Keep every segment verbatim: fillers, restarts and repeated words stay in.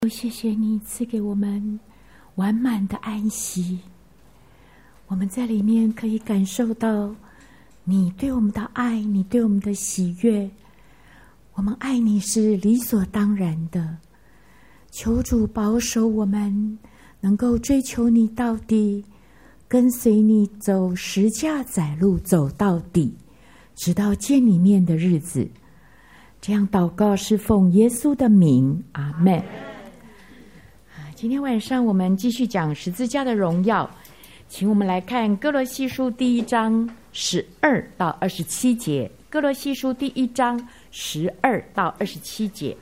谢谢你赐给我们完满的安息，我们在里面可以感受到你对我们的爱，你对我们的喜悦，我们爱你是理所当然的。求主保守我们能够追求你到底，跟随你走十架载路走到底，直到见你面的日子。这样祷告是奉耶稣的名，阿们。今天晚上我们继续讲十字架的荣耀，请我们来看歌罗西书第一章十二到二十七节。歌罗西书第一章十二到二十七节。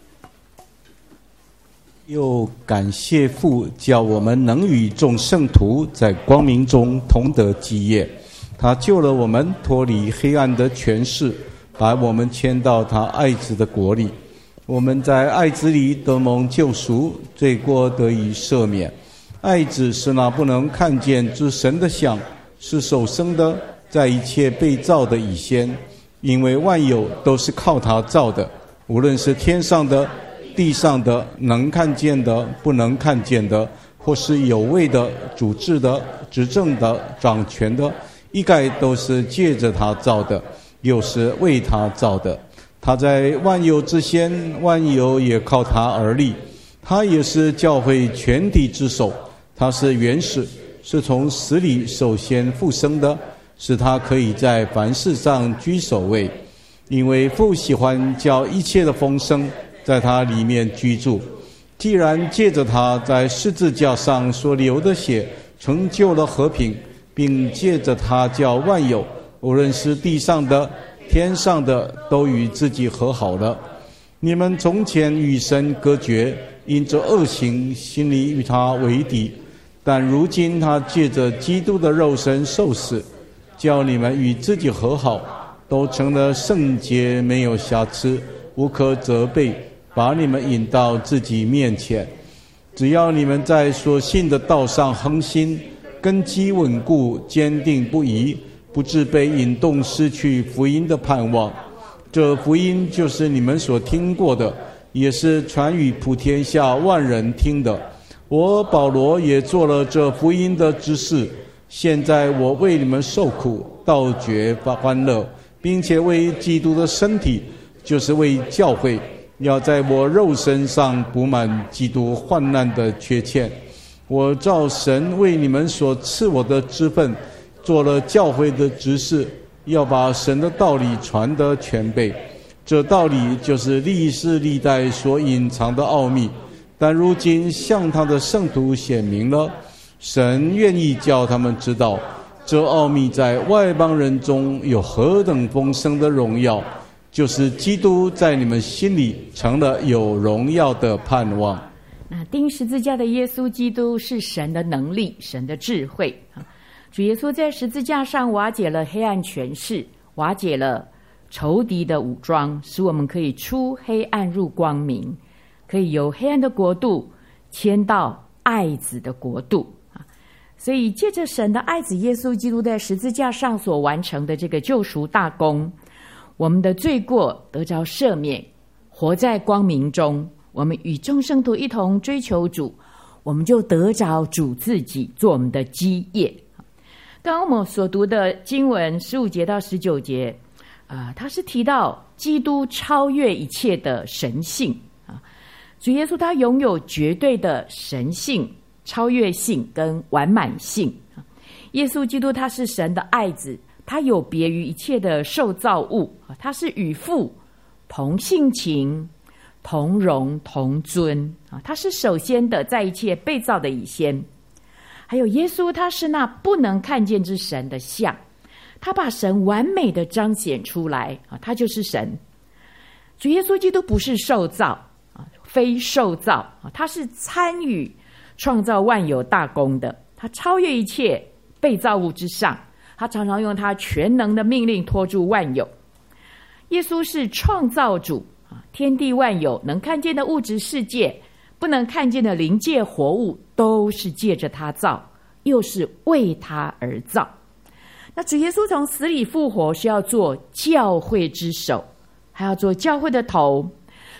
又感谢父，叫我们能与众圣徒在光明中同得基业。他救了我们脱离黑暗的权势，把我们迁到他爱子的国里。我们在爱子里得蒙救赎，罪过得以赦免。爱子是那不能看见之神的像，是首生的，在一切被造的以先。因为万有都是靠他造的，无论是天上的、地上的，能看见的、不能看见的，或是有位的、主治的、执政的、掌权的，一概都是借着他造的，又是为他造的。他在万有之先，万有也靠他而立。他也是教会全体之首，他是原始，是从死里首先复生的，使他可以在凡事上居首位。因为父喜欢叫一切的丰盛在他里面居住。既然借着他在十字架上所流的血成就了和平，并借着他叫万有，无论是地上的天上的，都与自己和好了。你们从前与神隔绝，因着恶行，心里与他为敌，但如今他借着基督的肉身受死，叫你们与自己和好，都成了圣洁，没有瑕疵，无可责备，把你们引到自己面前。只要你们在所信的道上恒心，根基稳固，坚定不移，不致被引动失去福音的盼望。这福音就是你们所听过的，也是传与普天下万人听的。我保罗也做了这福音的执事，现在我为你们受苦，倒觉欢乐，并且为基督的身体，就是为教会，要在我肉身上补满基督患难的缺欠。我照神为你们所赐我的职分，做了教会的执事，要把神的道理传得全备。这道理就是历世历代所隐藏的奥秘，但如今向他的圣徒显明了。神愿意叫他们知道，这奥秘在外邦人中有何等丰盛的荣耀，就是基督在你们心里成了有荣耀的盼望。 那钉十字架的耶稣基督是神的能力，神的智慧。主耶稣在十字架上瓦解了黑暗权势，瓦解了仇敌的武装，使我们可以出黑暗入光明，可以由黑暗的国度迁到爱子的国度。所以借着神的爱子耶稣基督在十字架上所完成的这个救赎大功，我们的罪过得着赦免，活在光明中，我们与众圣徒一同追求主，我们就得着主自己做我们的基业。刚刚我们所读的经文十五节到十九节，呃，它是提到基督超越一切的神性啊，主耶稣他拥有绝对的神性、超越性跟完满性。耶稣基督他是神的爱子，他有别于一切的受造物，他是与父同性情、同荣同尊啊，他是首先的，在一切被造的以先。还有耶稣他是那不能看见之神的像，他把神完美的彰显出来啊，他就是神。主耶稣基督不是受造啊，非受造啊，他是参与创造万有大功的，他超越一切被造物之上，他常常用他全能的命令托住万有。耶稣是创造主啊，天地万有，能看见的物质世界，不能看见的灵界活物，都是借着他造，又是为他而造。那主耶稣从死里复活，是要做教会之首，还要做教会的头。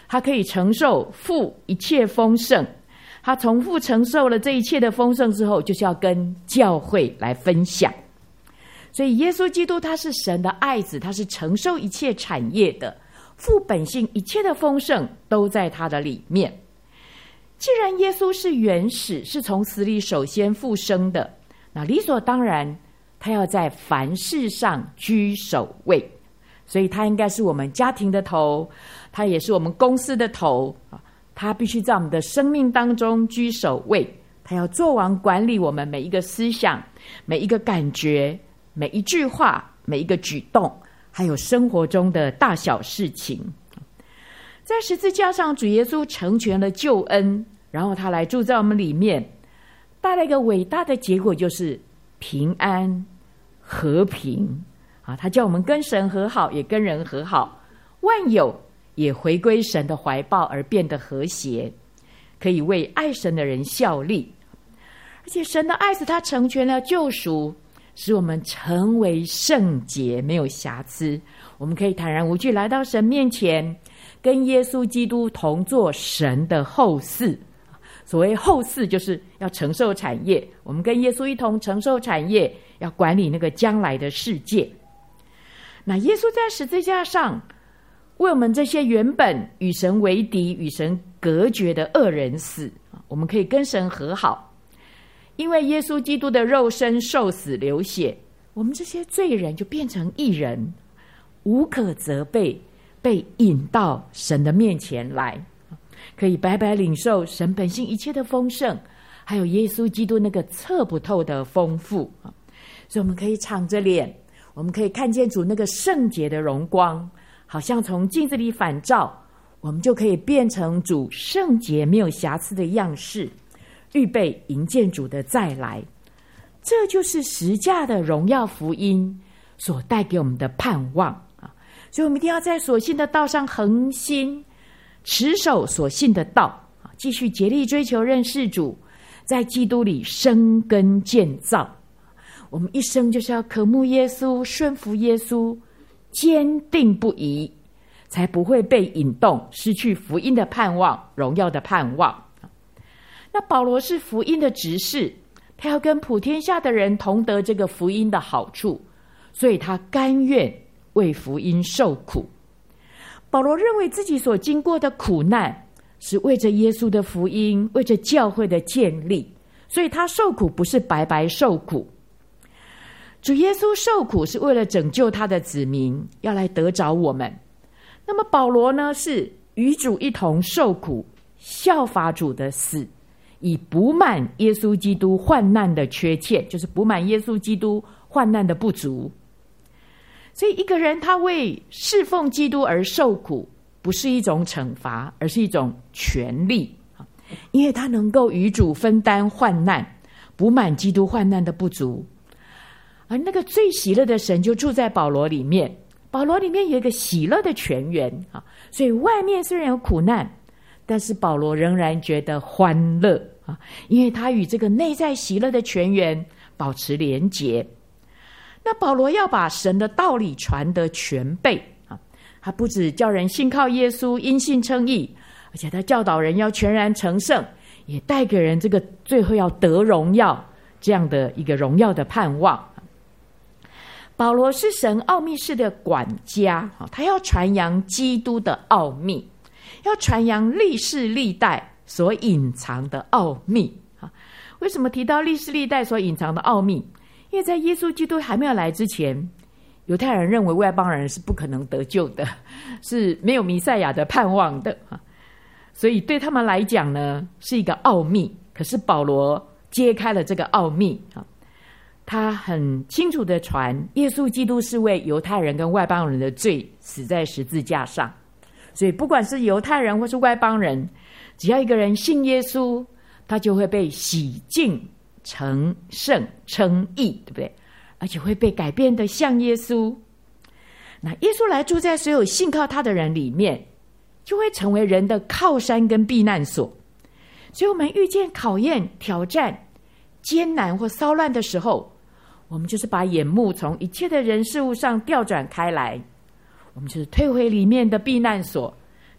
他可以承受父一切丰盛，他从父承受了这一切的丰盛之后，就是要跟教会来分享。所以耶稣基督他是神的爱子，他是承受一切产业的，父本性一切的丰盛都在他的里面。既然耶稣是原始，是从死里首先复生的，那理所当然他要在凡事上居首位，所以他应该是我们家庭的头，他也是我们公司的头，他必须在我们的生命当中居首位，他要做完管理我们每一个思想，每一个感觉，每一句话，每一个举动，还有生活中的大小事情。在十字架上，主耶稣成全了救恩，然后他来住在我们里面，带来一个伟大的结果，就是平安和平啊！他叫我们跟神和好，也跟人和好，万有也回归神的怀抱而变得和谐，可以为爱神的人效力。而且神的爱子他成全了救赎，使我们成为圣洁，没有瑕疵，我们可以坦然无惧来到神面前，跟耶稣基督同做神的后嗣。所谓后嗣，就是要承受产业，我们跟耶稣一同承受产业，要管理那个将来的世界。那耶稣在十字架上为我们这些原本与神为敌、与神隔绝的恶人死，我们可以跟神和好。因为耶稣基督的肉身受死流血，我们这些罪人就变成义人，无可责备，被引到神的面前来，可以白白领受神本性一切的丰盛，还有耶稣基督那个测不透的丰富。所以我们可以敞着脸，我们可以看见主那个圣洁的荣光，好像从镜子里反照，我们就可以变成主圣洁没有瑕疵的样式，预备迎见主的再来。这就是十架的荣耀福音所带给我们的盼望啊！所以我们一定要在所信的道上恒心，持守所信的道啊，继续竭力追求认识主，在基督里生根建造。我们一生就是要渴慕耶稣，顺服耶稣，坚定不移，才不会被引动，失去福音的盼望，荣耀的盼望。那保罗是福音的执事，他要跟普天下的人同得这个福音的好处，所以他甘愿为福音受苦。保罗认为自己所经过的苦难是为着耶稣的福音，为着教会的建立，所以他受苦不是白白受苦。主耶稣受苦是为了拯救他的子民，要来得着我们。那么保罗呢，是与主一同受苦，效法主的死，以补满耶稣基督患难的缺欠，就是补满耶稣基督患难的不足。所以一个人他为侍奉基督而受苦，不是一种惩罚，而是一种权利，因为他能够与主分担患难，补满基督患难的不足。而那个最喜乐的神就住在保罗里面，保罗里面有一个喜乐的泉源啊，所以外面虽然有苦难，但是保罗仍然觉得欢乐啊，因为他与这个内在喜乐的泉源保持连结。那保罗要把神的道理传得全备啊，他不只叫人信靠耶稣，因信称义，而且他教导人要全然成圣，也带给人这个最后要得荣耀这样的一个荣耀的盼望。保罗是神奥秘式的管家，他要传扬基督的奥秘，要传扬历世历代所隐藏的奥秘。为什么提到历世历代所隐藏的奥秘？因为在耶稣基督还没有来之前，犹太人认为外邦人是不可能得救的，是没有弥赛亚的盼望的，所以对他们来讲呢，是一个奥秘。可是保罗揭开了这个奥秘，他很清楚的传耶稣基督是为犹太人跟外邦人的罪死在十字架上，所以不管是犹太人或是外邦人，只要一个人信耶稣，他就会被洗净成圣称义，对不对？而且会被改变的像耶稣。那耶稣来住在所有信靠他的人里面，就会成为人的靠山跟避难所。所以我们遇见考验、挑战、艰难或骚乱的时候，我们就是把眼目从一切的人事物上调转开来，我们就是退回里面的避难所，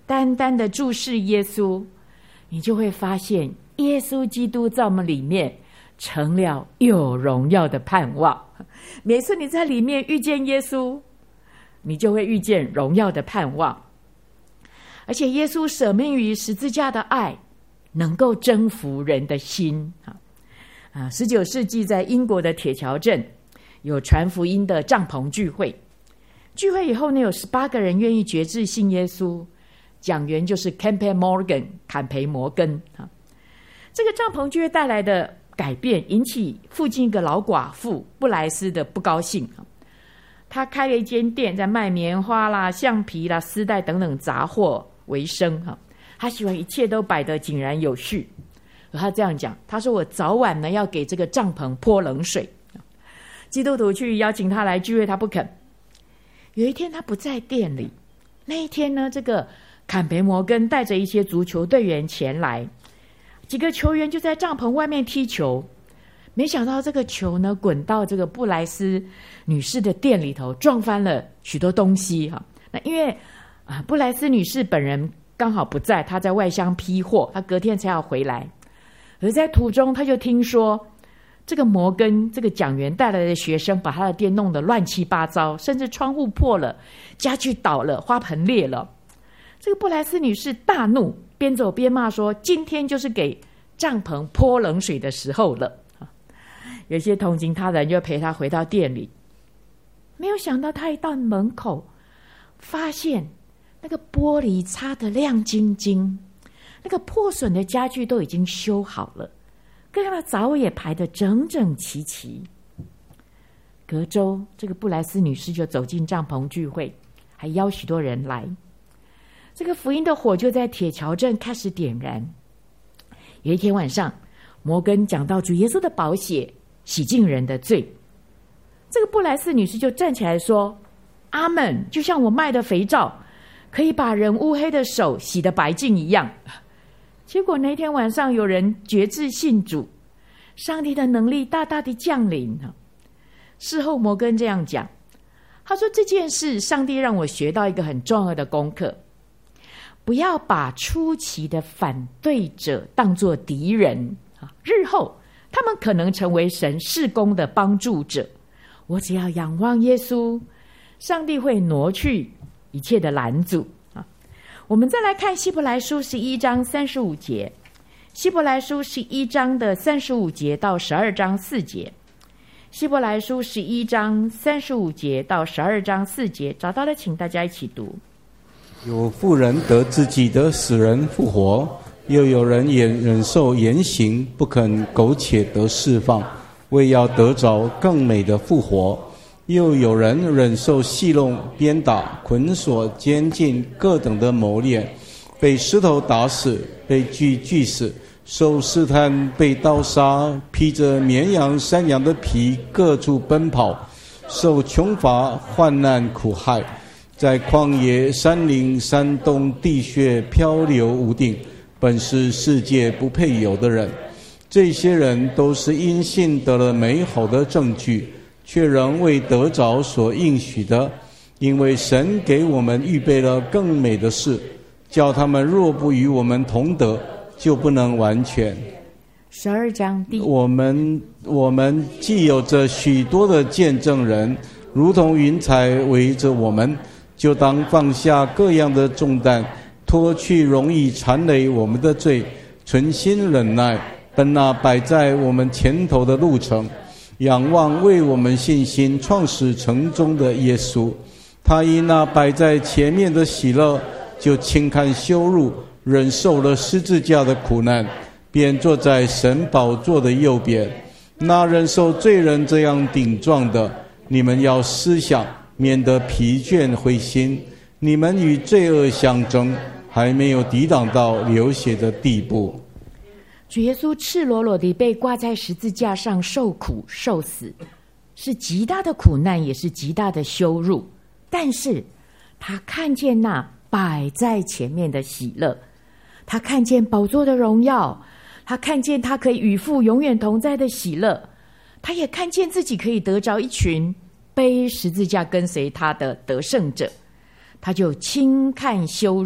单单的注视耶稣，你就会发现耶稣基督在我们里面成了有荣耀的盼望。每次你在里面遇见耶稣，你就会遇见荣耀的盼望。而且耶稣舍命于十字架的爱能够征服人的心啊！十九世纪在英国的铁桥镇有传福音的帐篷聚会，聚会以后呢，有十八个人愿意决志信耶稣，讲员就是 Campbell Morgan 坎培摩根啊。这个帐篷聚会带来的改变引起附近一个老寡妇布莱斯的不高兴。他开了一间店，在卖棉花啦、橡皮啦、丝带等等杂货为生。他喜欢一切都摆得井然有序。而他这样讲，他说我早晚呢要给这个帐篷泼冷水。基督徒去邀请他来聚会，他不肯。有一天他不在店里，那一天呢，这个坎培摩根带着一些足球队员前来，几个球员就在帐篷外面踢球，没想到这个球呢滚到这个布莱斯女士的店里头，撞翻了许多东西哈。那因为啊布莱斯女士本人刚好不在，她在外乡批货，她隔天才要回来。而在途中，她就听说这个摩根这个讲员带来的学生把他的店弄得乱七八糟，甚至窗户破了，家具倒了，花盆裂了。这个布莱斯女士大怒，边走边骂说：“今天就是给帐篷泼冷水的时候了。”有些同情他人就陪他回到店里，没有想到他一到门口，发现那个玻璃擦得亮晶晶，那个破损的家具都已经修好了，各样的杂物也排得整整齐齐。隔周，这个布莱斯女士就走进帐篷聚会，还邀许多人来。这个福音的火就在铁桥镇开始点燃。有一天晚上，摩根讲到主耶稣的宝血洗净人的罪，这个布莱斯女士就站起来说：“阿们，就像我卖的肥皂可以把人乌黑的手洗得白净一样。”结果那天晚上有人决志信主，上帝的能力大大的降临。事后摩根这样讲，他说：“这件事上帝让我学到一个很重要的功课，不要把初期的反对者当作敌人，日后他们可能成为神事工的帮助者。我只要仰望耶稣，上帝会挪去一切的拦阻。”我们再来看希伯来书十一章三十五节，希伯来书十一章的三十五节到十二章四节，希伯来书十一章三十五节到十二章四节，找到了请大家一起读。 有妇人得自己的死人复活，又有人也忍受严刑，不肯苟且得释放，为要得着更美的复活。又有人忍受戏弄、鞭打、捆锁、监禁各等的谋练，被石头打死，被锯锯死，受试探，被刀杀，披着绵羊、山羊的皮各处奔跑，受穷乏、患难、苦害，在旷野、山林、山洞、地穴漂流无定，本是世界不配有的人。这些人都是因信得了美好的证据，却仍未得着所应许的，因为神给我们预备了更美的事，叫他们若不与我们同得，就不能完全。 十二章第我们我们既有着许多的见证人，如同云彩围着我们，就当放下各样的重担，脱去容易缠累我们的罪，存心忍耐，奔那摆在我们前头的路程，仰望为我们信心创始成终的耶稣。他因那摆在前面的喜乐，就轻看羞辱，忍受了十字架的苦难，便坐在神宝座的右边。那忍受罪人这样顶撞的，你们要思想，免得疲倦灰心。你们与罪恶相争，还没有抵挡到流血的地步。 主耶稣赤裸裸地被挂在十字架上受苦受死，是极大的苦难，也是极大的羞辱。但是他看见那摆在前面的喜乐，他看见宝座的荣耀，他看见他可以与父永远同在的喜乐，他也看见自己可以得着一群背十字架跟随他的得胜者，他就轻看羞辱，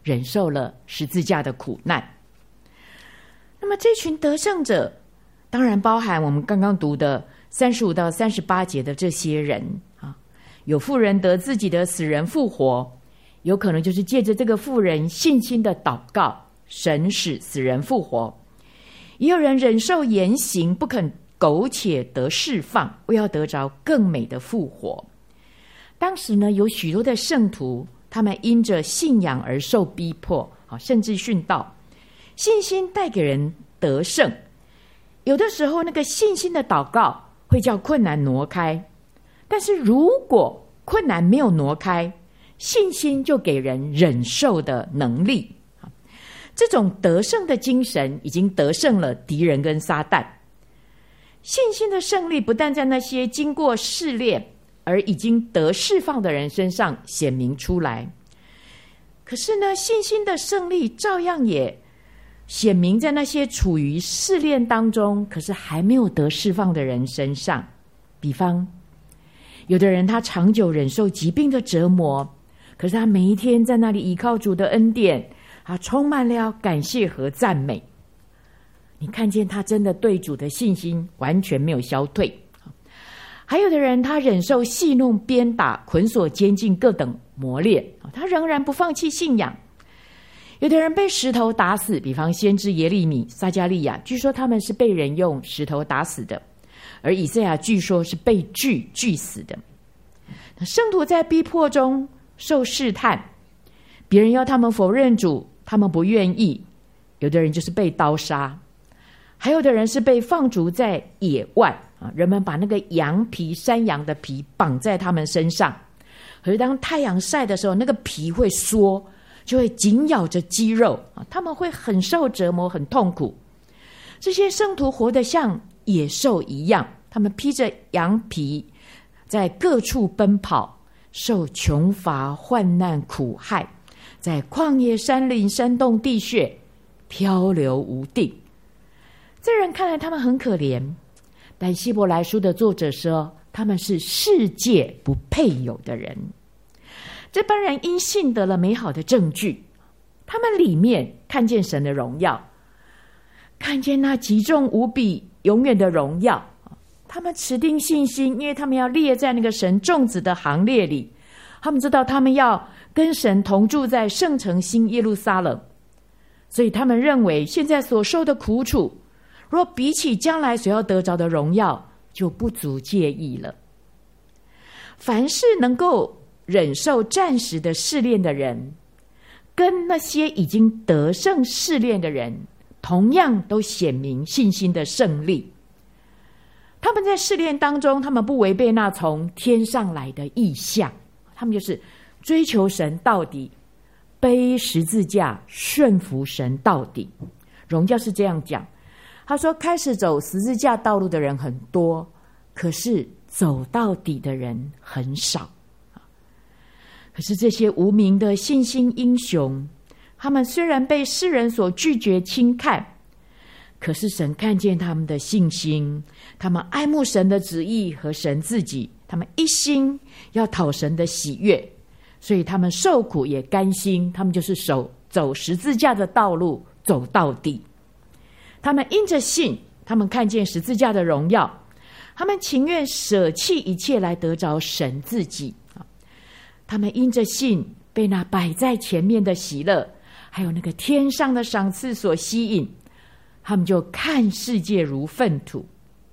忍受了十字架的苦难。那么这群得胜者当然包含我们刚刚读的三十五到三十八节的这些人啊，有妇人得自己的死人复活，有可能就是借着这个妇人信心的祷告，神使死人复活。也有人忍受严刑，不肯苟且得释放，为要得着更美的复活。当时呢，有许多的圣徒，他们因着信仰而受逼迫，甚至殉道。信心带给人得胜，有的时候那个信心的祷告会叫困难挪开，但是如果困难没有挪开，信心就给人忍受的能力。这种得胜的精神已经得胜了敌人跟撒旦。信心的胜利不但在那些经过试炼而已经得释放的人身上显明出来，可是呢，信心的胜利照样也显明在那些处于试炼当中可是还没有得释放的人身上。比方有的人他长久忍受疾病的折磨，可是他每一天在那里依靠主的恩典，他充满了感谢和赞美。你看见他真的对主的信心完全没有消退。还有的人他忍受戏弄、鞭打、捆锁、监禁各等磨练，他仍然不放弃信仰。有的人被石头打死，比方先知耶利米、撒迦利亚，据说他们是被人用石头打死的，而以赛亚据说是被锯锯死的。圣徒在逼迫中受试探，别人要他们否认主，他们不愿意，有的人就是被刀杀，还有的人是被放逐在野外，人们把那个羊皮、山羊的皮绑在他们身上，可是当太阳晒的时候，那个皮会缩，就会紧咬着肌肉，他们会很受折磨，很痛苦。这些圣徒活得像野兽一样，他们披着羊皮在各处奔跑，受穷乏、患难、苦害，在旷野、山林、山洞、地穴漂流无定。这人看来他们很可怜，但希伯来书的作者说他们是世界不配有的人。这帮人因信得了美好的证据，他们里面看见神的荣耀，看见那极重无比永远的荣耀。他们持定信心，因为他们要列在那个神众子的行列里，他们知道他们要跟神同住在圣城新耶路撒冷，所以他们认为现在所受的苦楚，若比起将来所要得着的荣耀，就不足介意了。凡是能够忍受暂时的试炼的人，跟那些已经得胜试炼的人，同样都显明信心的胜利。他们在试炼当中，他们不违背那从天上来的意象，他们就是追求神到底，背十字架顺服神到底。荣教是这样讲，他说开始走十字架道路的人很多，可是走到底的人很少。可是这些无名的信心英雄，他们虽然被世人所拒绝轻看，可是神看见他们的信心，他们爱慕神的旨意和神自己，他们一心要讨神的喜悦，所以他们受苦也甘心，他们就是走走十字架的道路，走到底。他们因着信，他们看见十字架的荣耀，他们情愿舍弃一切来得着神自己。他们因着信，被那摆在前面的喜乐，还有那个天上的赏赐所吸引，他们就看世界如粪土。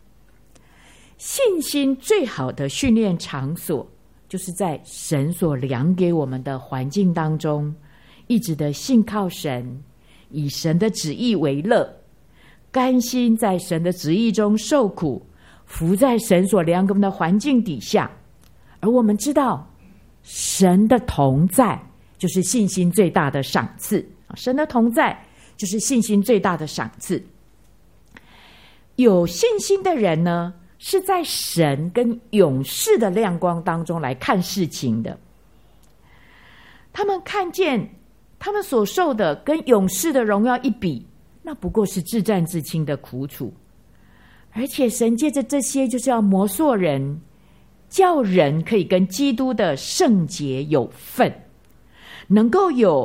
信心最好的训练场所，就是在神所量给我们的环境当中，一直的信靠神，以神的旨意为乐，甘心在神的旨意中受苦，伏在神所量给我们的环境底下。而我们知道神的同在就是信心最大的赏赐，神的同在就是信心最大的赏赐。有信心的人呢，是在神跟永世的亮光当中来看事情的。他们看见他们所受的跟永世的荣耀一比，那不过是至战至轻的苦楚。而且神借着这些就是要磨塑人，叫人可以跟基督的圣洁有份，能够有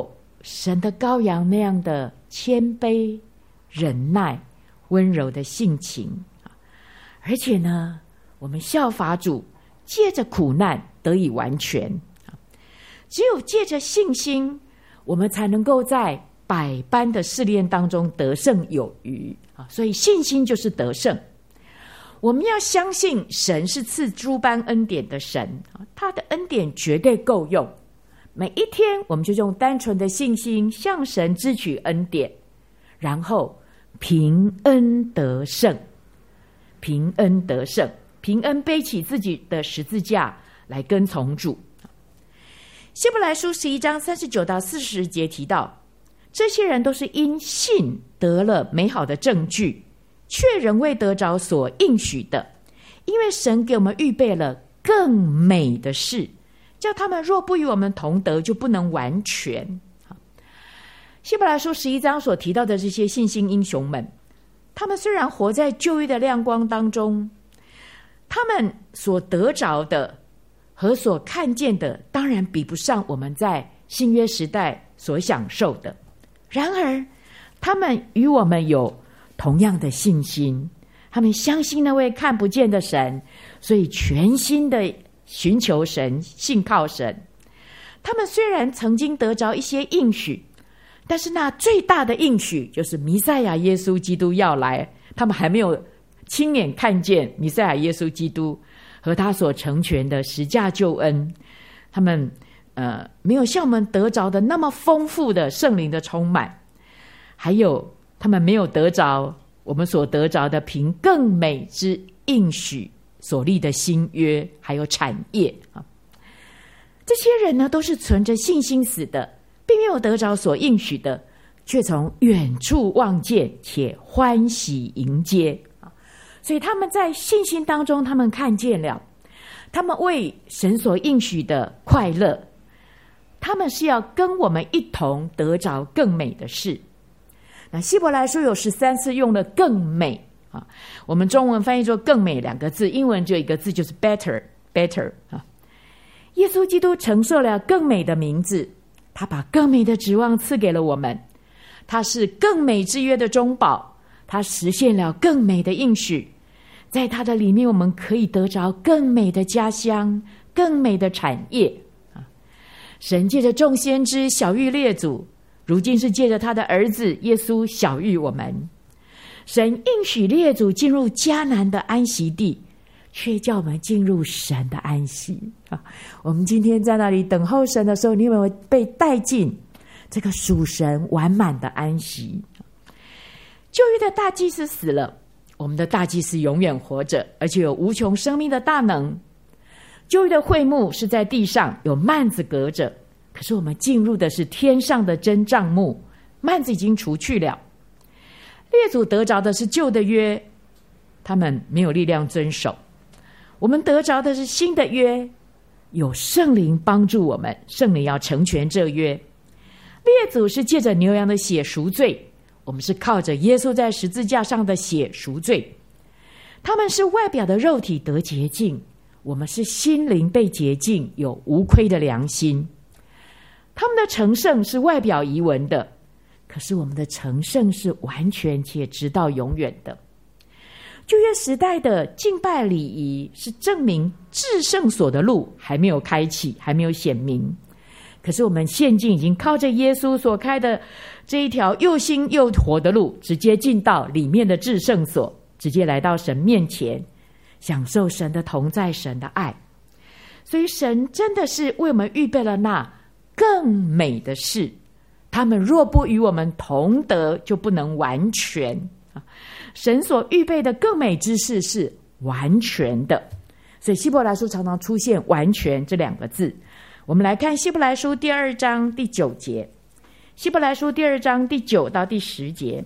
神的羔羊那样的谦卑、忍耐、温柔的性情。而且呢，我们效法主，借着苦难得以完全。只有借着信心，我们才能够在百般的试炼当中得胜有余。所以信心就是得胜。我们要相信神是赐诸般恩典的神，他的恩典绝对够用。每一天我们就用单纯的信心向神支取恩典，然后平恩得胜，平恩得胜，平恩背起自己的十字架来跟从主。希伯来书十一章三十九到四十节提到，这些人都是因信得了美好的证据，却仍未得着所应许的，因为神给我们预备了更美的事，叫他们若不与我们同得，就不能完全。希伯来书十一章所提到的这些信心英雄们，他们虽然活在旧约的亮光当中，他们所得着的和所看见的当然比不上我们在新约时代所享受的，然而他们与我们有同样的信心，他们相信那位看不见的神，所以全心的寻求神，信靠神。他们虽然曾经得着一些应许，但是那最大的应许就是弥赛亚耶稣基督要来，他们还没有亲眼看见弥赛亚耶稣基督和他所成全的十架救恩，他们呃没有像我们得着的那么丰富的圣灵的充满，还有他们没有得着我们所得着的凭更美之应许所立的新约还有产业啊。这些人呢，都是存着信心死的，并没有得着所应许的，却从远处望见且欢喜迎接。所以他们在信心当中，他们看见了，他们为神所应许的快乐，他们是要跟我们一同得着更美的事。那希伯来书有十三次用了更美啊，我们中文翻译作更美两个字，英文只有一个字，就是 better better 啊。耶稣基督承受了更美的名字，他把更美的指望赐给了我们，他是更美之约的中保，他实现了更美的应许，在他的里面我们可以得着更美的家乡，更美的产业啊。神借着众先知晓谕列祖，如今是借着他的儿子耶稣晓谕我们。神应许列祖进入迦南的安息地，却叫我们进入神的安息啊！我们今天在那里等候神的时候，你有没有被带进这个属神完满的安息？旧约的大祭司死了，我们的大祭司永远活着，而且有无穷生命的大能。旧约的会幕是在地上，有幔子隔着，可是我们进入的是天上的真帐幕，幔子已经除去了。列祖得着的是旧的约，他们没有力量遵守。我们得着的是新的约，有圣灵帮助我们，圣灵要成全这约。列祖是借着牛羊的血赎罪，我们是靠着耶稣在十字架上的血赎罪。他们是外表的肉体得洁净，我们是心灵被洁净，有无亏的良心。他们的成圣是外表仪文的，可是我们的成圣是完全且直到永远的。旧约时代的敬拜礼仪是证明至圣所的路还没有开启，还没有显明。可是我们现今已经靠着耶稣所开的这一条又新又活的路，直接进到里面的至圣所，直接来到神面前，享受神的同在，神的爱。所以神真的是为我们预备了那更美的事，他们若不与我们同得，就不能完全。神所预备的更美之事是完全的，所以希伯来书常常出现完全这两个字。我们来看希伯来书第二章第九节，希伯来书第二章第九到第十节，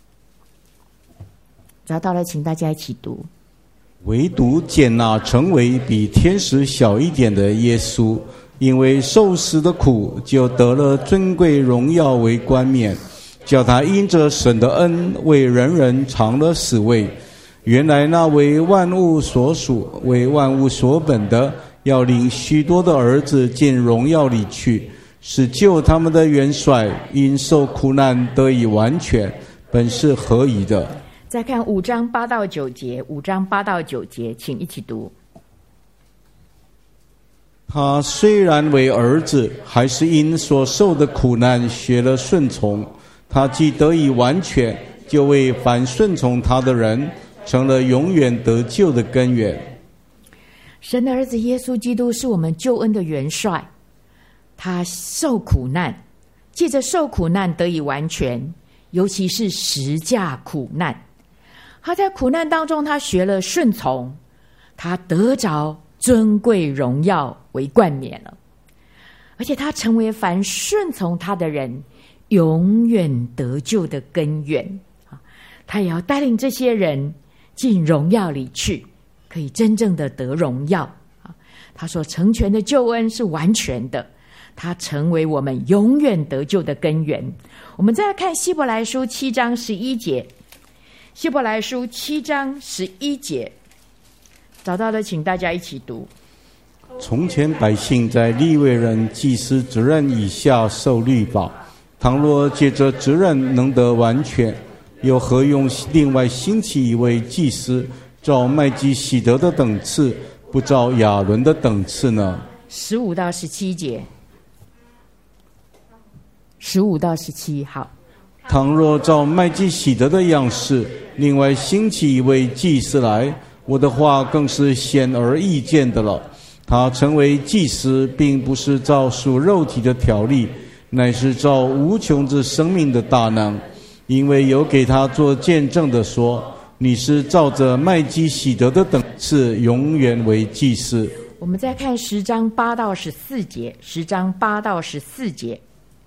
找到了请大家一起读。 唯独拣那成为比天使小一点的耶稣，因为受死的苦，就得了尊贵荣耀为冠冕，叫他因着神的恩，为人人尝了死味。原来那为万物所属，为万物所本的，要领许多的儿子进荣耀里去， 使救他们的元帅因受苦难得以完全，本是合宜的。 再看五章八到九节，五章八到九节，请一起读。 他虽然为儿子，还是因所受的苦难学了顺从。他既得以完全，就为凡顺从他的人成了永远得救的根源。 神的儿子耶稣基督是我们救恩的元帅，他受苦难，借着受苦难得以完全，尤其是十架苦难。他在苦难当中，他学了顺从，他得着尊贵荣耀为冠冕了，而且他成为凡顺从他的人永远得救的根源。他也要带领这些人进荣耀里去，可以真正的得荣耀。他所成全的救恩是完全的，他成为我们永远得救的根源。我们再来看希伯来书七章十一节，希伯来书七章十一节，找到了请大家一起读。 从前百姓在利未人祭司职任以下受律法，倘若借着职任能得完全，又何用另外兴起一位祭司，照麦基洗德的等次，不照亚伦的等次呢？ 十五到十七节，十五到十七，好。 倘若照麦基洗德的样式，另外兴起一位祭司来，我的话更是显而易见的了。他成为祭司，并不是照属肉体的条例，乃是照无穷之生命的大能。因为有给他做见证的说，你是照着麦基洗德的等次，永远为祭司。 我们再看十章八到十四节，十章八到十四节。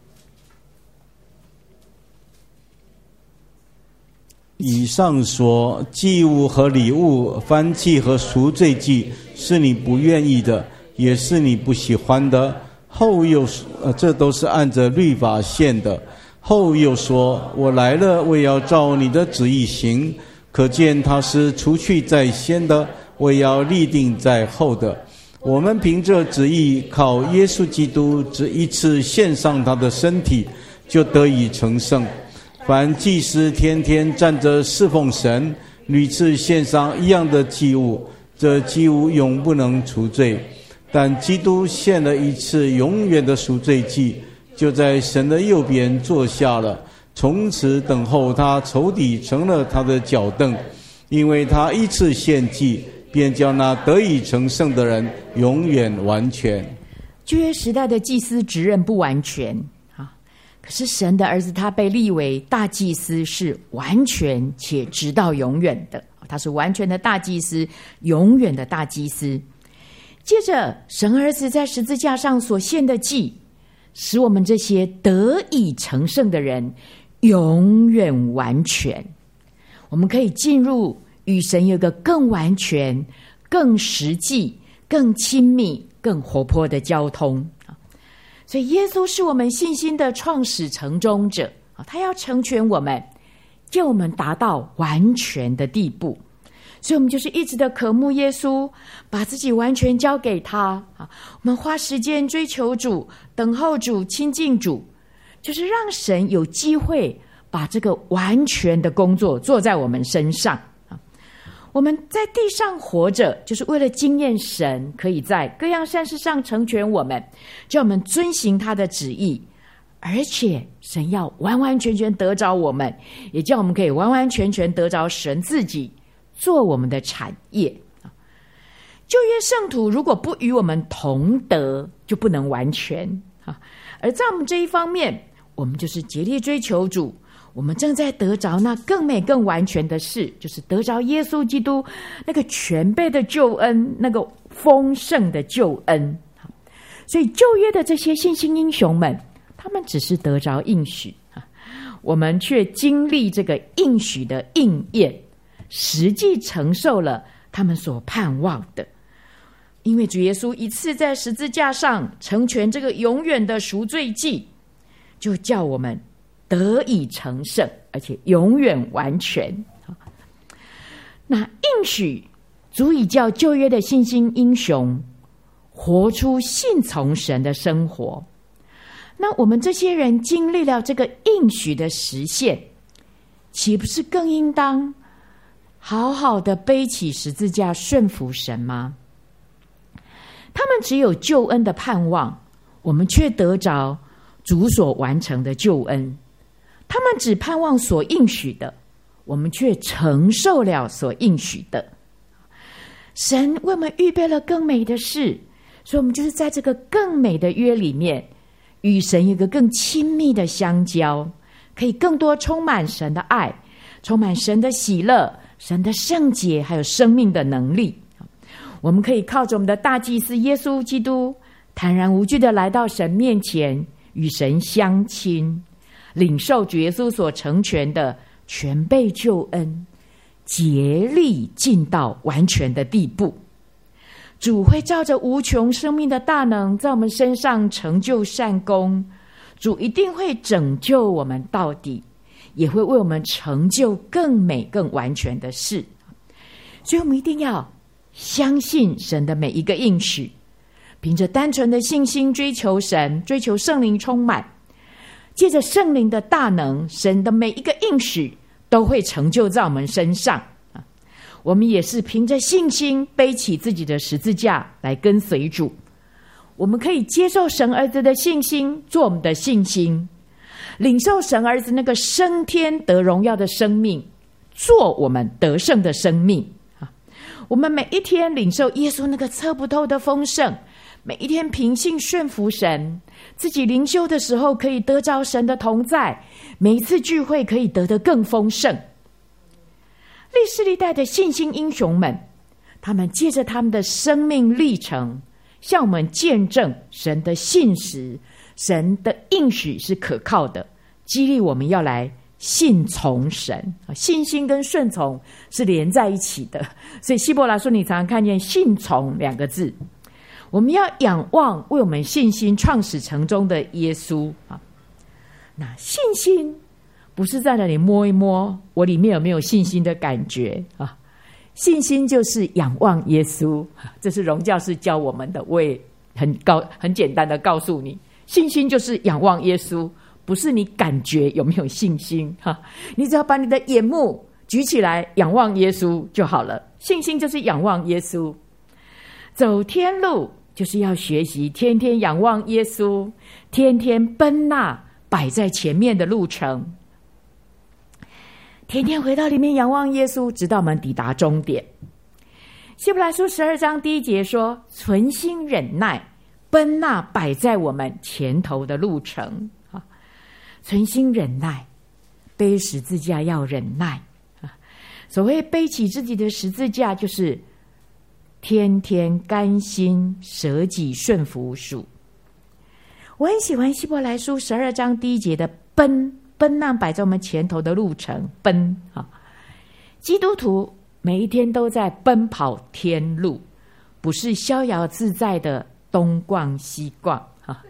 以上说，祭物和礼物、燔祭和赎罪祭是你不愿意的，也是你不喜欢的。后又呃，这都是按着律法献的。后又说，我来了，我也要照你的旨意行。可见他是除去在先的，我也要立定在后的。我们凭着旨意，靠耶稣基督只一次献上他的身体，就得以成圣。凡祭司天天站着侍奉神，屡次献上一样的祭物，这祭物永不能除罪。但基督献了一次永远的赎罪祭，就在神的右边坐下了，从此等候他仇敌成了他的脚凳。因为他一次献祭，便叫那得以成圣的人永远完全。 旧约时代的祭司职任不完全，可是神的儿子他被立为大祭司，是完全且直到永远的。他是完全的大祭司，永远的大祭司。接着神儿子在十字架上所献的祭，使我们这些得以成圣的人永远完全。我们可以进入与神有一个更完全、更实际、更亲密、更活泼的交通。所以耶稣是我们信心的创始成终者，他要成全我们，叫我们达到完全的地步。所以我们就是一直的渴慕耶稣，把自己完全交给他。我们花时间追求主，等候主，亲近主，就是让神有机会把这个完全的工作做在我们身上。我们在地上活着，就是为了经验神可以在各样善事上成全我们，叫我们遵行他的旨意，而且神要完完全全得着我们，也叫我们可以完完全全得着神自己做我们的产业。旧约圣徒如果不与我们同得，就不能完全。而在我们这一方面，我们就是竭力追求主，我们正在得着那更美更完全的事，就是得着耶稣基督那个全备的救恩，那个丰盛的救恩。所以旧约的这些信心英雄们，他们只是得着应许，我们却经历这个应许的应验，实际承受了他们所盼望的。因为主耶稣一次在十字架上成全这个永远的赎罪祭，就叫我们得以成圣，而且永远完全。那应许足以叫旧约的信心英雄活出信从神的生活。 那我们这些人经历了这个应许的实现，岂不是更应当好好的背起十字架顺服神吗？他们只有救恩的盼望，我们却得着主所完成的救恩。他们只盼望所应许的，我们却承受了所应许的。神为我们预备了更美的事，所以我们就是在这个更美的约里面，与神有一个更亲密的相交，可以更多充满神的爱，充满神的喜乐，神的圣洁，还有生命的能力。我们可以靠着我们的大祭司耶稣基督，坦然无惧的来到神面前，与神相亲，领受主耶稣所成全的全备救恩，竭力进到完全的地步。主会照着无穷生命的大能，在我们身上成就善功。主一定会拯救我们到底，也会为我们成就更美更完全的事。所以我们一定要相信神的每一个应许，凭着单纯的信心追求神，追求圣灵充满，借着圣灵的大能，神的每一个应许都会成就在我们身上。我们也是凭着信心背起自己的十字架来跟随主。我们可以接受神儿子的信心做我们的信心，领受神儿子那个升天得荣耀的生命做我们得胜的生命。我们每一天领受耶稣那个测不透的丰盛，每一天凭信顺服神，自己灵修的时候可以得着神的同在，每一次聚会可以得得更丰盛。历世历代的信心英雄们，他们借着他们的生命历程，向我们见证神的信实，神的应许是可靠的，激励我们要来信从神。信心跟顺从是连在一起的，所以希伯来书你常常看见信从两个字。我们要仰望为我们信心创始成终的耶稣。那信心不是在那里摸一摸我里面有没有信心的感觉啊，信心就是仰望耶稣。这是荣教士教我们的，我也很高很简单的告诉你，信心就是仰望耶稣，不是你感觉有没有信心哈，你只要把你的眼目举起来仰望耶稣就好了。信心就是仰望耶稣，走天路就是要学习天天仰望耶稣，天天奔那摆在前面的路程，天天回到里面仰望耶稣，直到我们抵达终点。希伯来书十二章第一节说，存心忍耐，奔那摆在我们前头的路程。存心忍耐，背十字架要忍耐。所谓背起自己的十字架，就是天天甘心舍己顺服属。我很喜欢希伯来书十二章第一节的奔，奔那摆在我们前头的路程，奔啊！基督徒每一天都在奔跑天路，不是逍遥自在的东逛西逛啊！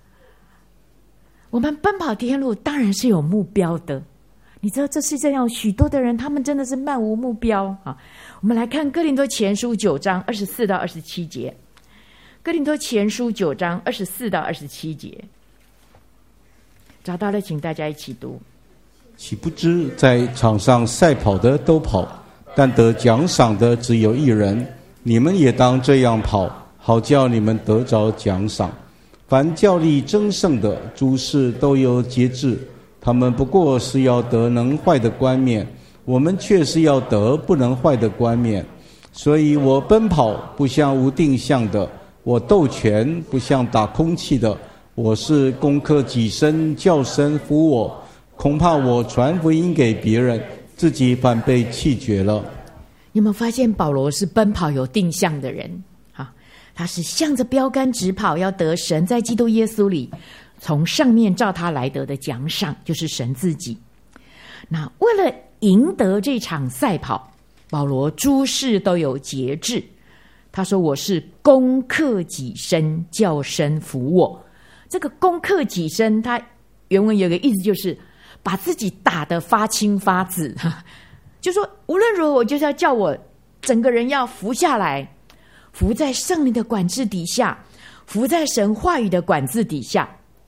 我们奔跑天路当然是有目标的，你知道这世界上许多的人，他们真的是漫无目标啊！我们来看哥林多前书九章二十四到二十七节，哥林多前书九章二十四到二十七节，找到了请大家一起读。 岂不知在场上赛跑的都跑，但得奖赏的只有一人，你们也当这样跑，好叫你们得着奖赏。凡较力争胜的，诸事都有节制，他们不过是要得能坏的冠冕，我们却是要得不能坏的冠冕。所以我奔跑不像无定向的，我斗拳不像打空气的，我是攻克己身，叫神服我。恐怕我传福音给别人，自己反被弃绝了。 你有没有发现保罗是奔跑有定向的人？他是向着标杆直跑，要得神在基督耶稣里从上面照他来得的奖赏，就是神自己。那为了赢得这场赛跑，保罗诸事都有节制。他说我是攻克己身，叫身服我。这个攻克己身，他原文有个意思，就是把自己打得发青发紫，就说无论如何我就是要叫我整个人要服下来，服在圣灵的管制底下，服在神话语的管制底下。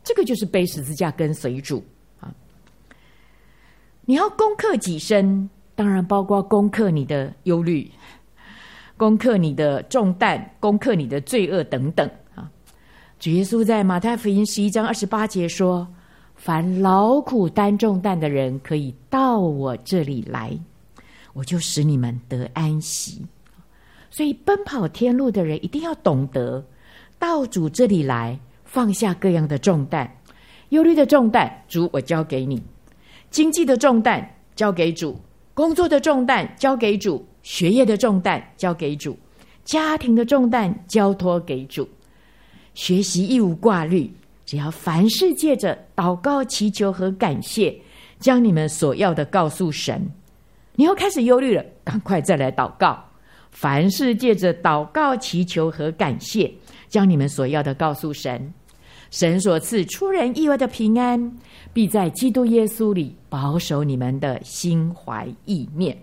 这个就是背十字架跟随主啊。你要攻克己身，当然包括攻克你的忧虑，攻克你的重担，攻克你的罪恶等等啊。主耶稣在马太福音十一章二十八节说，凡劳苦担重担的人可以到我这里来，我就使你们得安息。所以奔跑天路的人一定要懂得到主这里来，放下各样的重担，忧虑的重担主我交给你，经济的重担交给主，工作的重担交给主，学业的重担交给主，家庭的重担交托给主。学习亦无挂虑，只要凡事借着祷告祈求和感谢，将你们所要的告诉神。你又开始忧虑了，赶快再来祷告，凡事借着祷告祈求和感谢，将你们所要的告诉神。神所赐出人意外的平安，必在基督耶稣里保守你们的心怀意念。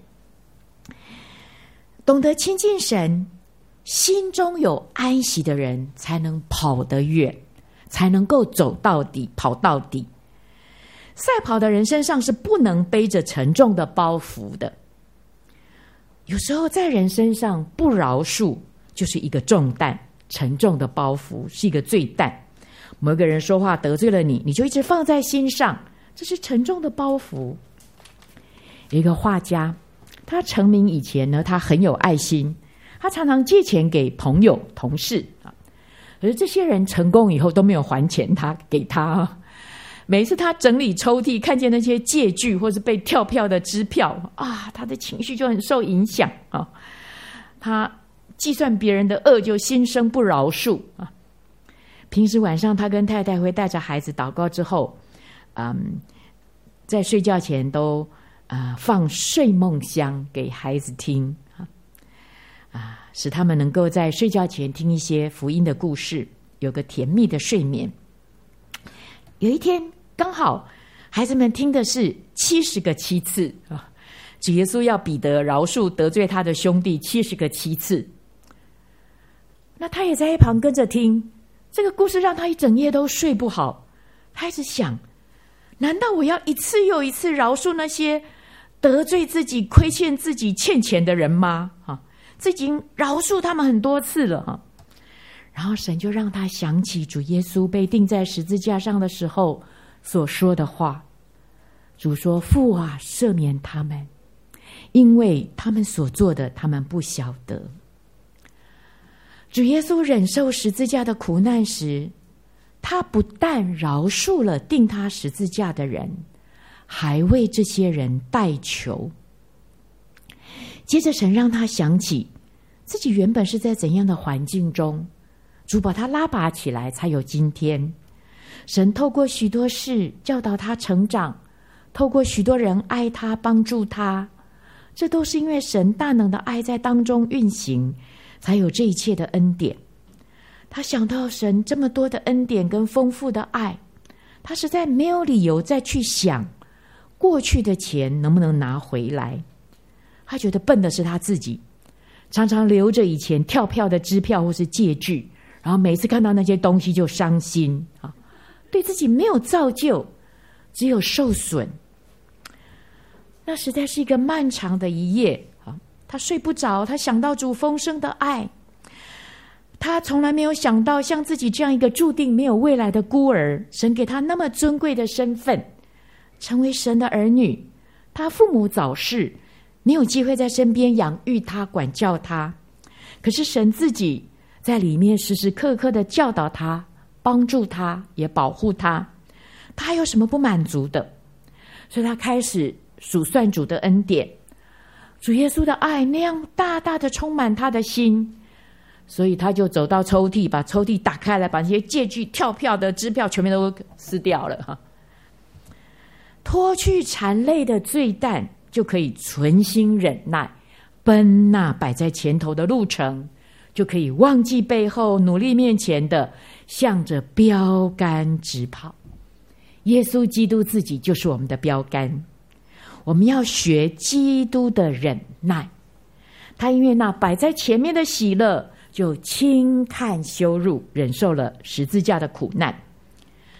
懂得亲近神，心中有安息的人，才能跑得远，才能够走到底，跑到底。赛跑的人身上是不能背着沉重的包袱的。有时候在人身上不饶恕就是一个重担，沉重的包袱是一个罪担。某个人说话得罪了你，你就一直放在心上，这是沉重的包袱。有一个画家，他成名以前呢，他很有爱心，他常常借钱给朋友同事啊，可是这些人成功以后都没有还钱他给他。每一次他整理抽屉，看见那些借据或是被跳票的支票啊，他的情绪就很受影响啊。他计算别人的恶，就心生不饶恕啊。平时晚上他跟太太会带着孩子祷告之后，嗯，在睡觉前都啊、呃、放睡梦香给孩子听啊，啊，使他们能够在睡觉前听一些福音的故事，有个甜蜜的睡眠。有一天刚好孩子们听的是七十个七次啊，主耶稣要彼得饶恕得罪他的兄弟七十个七次。那他也在一旁跟着听，这个故事让他一整夜都睡不好。他一直想，难道我要一次又一次饶恕那些得罪自己、亏欠自己、欠钱的人吗？啊，这已经饶恕他们很多次了哈。然后神就让他想起主耶稣被钉在十字架上的时候所说的话。主说：“父啊，赦免他们，因为他们所做的，他们不晓得。”主耶稣忍受十字架的苦难时，他不但饶恕了钉他十字架的人，还为这些人代求。接着神让他想起自己原本是在怎样的环境中，主把他拉拔起来才有今天。神透过许多事教导他成长，透过许多人爱他帮助他，这都是因为神大能的爱在当中运行，才有这一切的恩典。他想到神这么多的恩典跟丰富的爱，他实在没有理由再去想过去的钱能不能拿回来。他觉得笨的是他自己，常常留着以前跳票的支票或是借据，然后每次看到那些东西就伤心啊，对自己没有造就，只有受损。那实在是一个漫长的一夜啊，他睡不着，他想到主丰盛的爱，他从来没有想到像自己这样一个注定没有未来的孤儿，神给他那么尊贵的身份，成为神的儿女。他父母早逝，没有机会在身边养育他、管教他，可是神自己在里面时时刻刻的教导他、帮助他，也保护他。他还有什么不满足的？所以他开始数算主的恩典，主耶稣的爱那样大大的充满他的心，所以他就走到抽屉，把抽屉打开来，把那些借据、跳票的支票全部都撕掉了哈，脱去缠累的罪担，就可以存心忍耐，奔那摆在前头的路程，就可以忘记背后，努力面前的，向着标杆直跑。耶稣基督自己就是我们的标杆，我们要学基督的忍耐。他因为那摆在前面的喜乐，就轻看羞辱，忍受了十字架的苦难。